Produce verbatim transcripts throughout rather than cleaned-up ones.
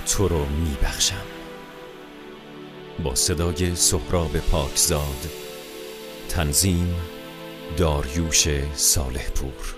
تو رو میبخشم. با صدای سهراب پاکزاد، تنظیم داریوش صالح پور.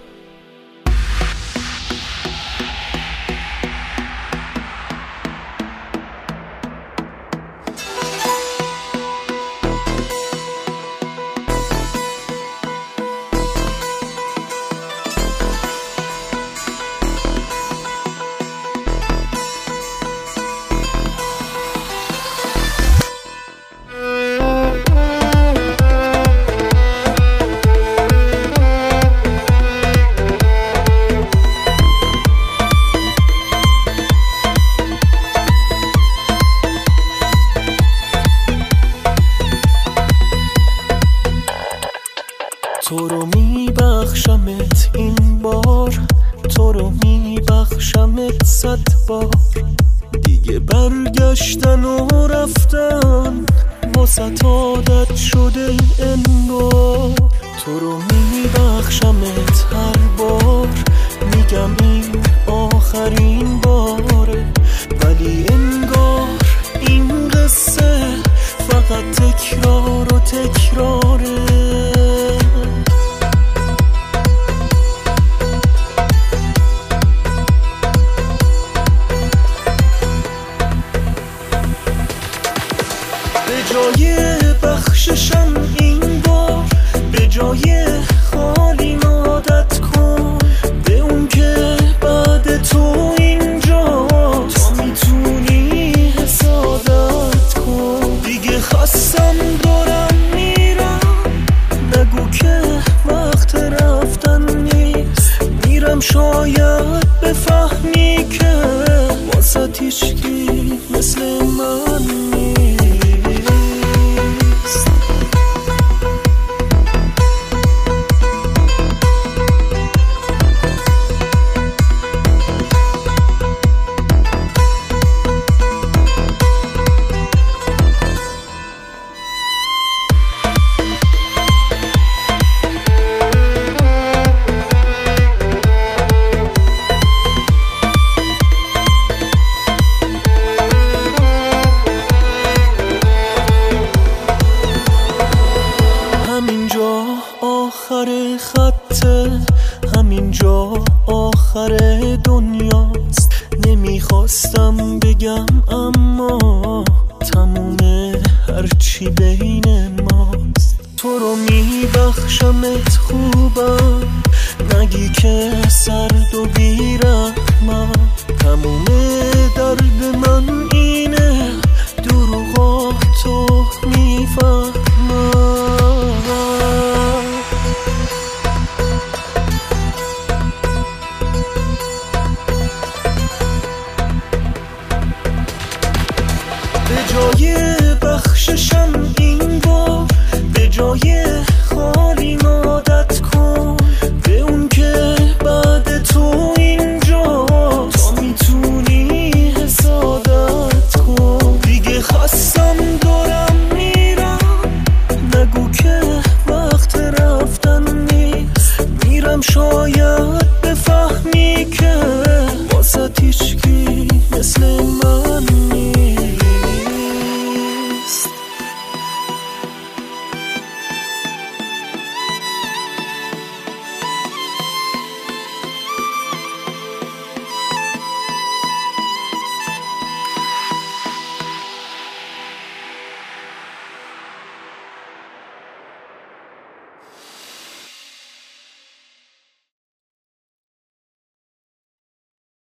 تو رو میبخشمت این بار، تو رو میبخشمت صد بار. دیگه برگشتن و رفتن واسه عادت شده انگار. تو رو میبخشمت هر بار، میگم این آخرین باره، ولی انگار این قصه فقط تکرار و تکراره. به جای بخششم این بار، به جای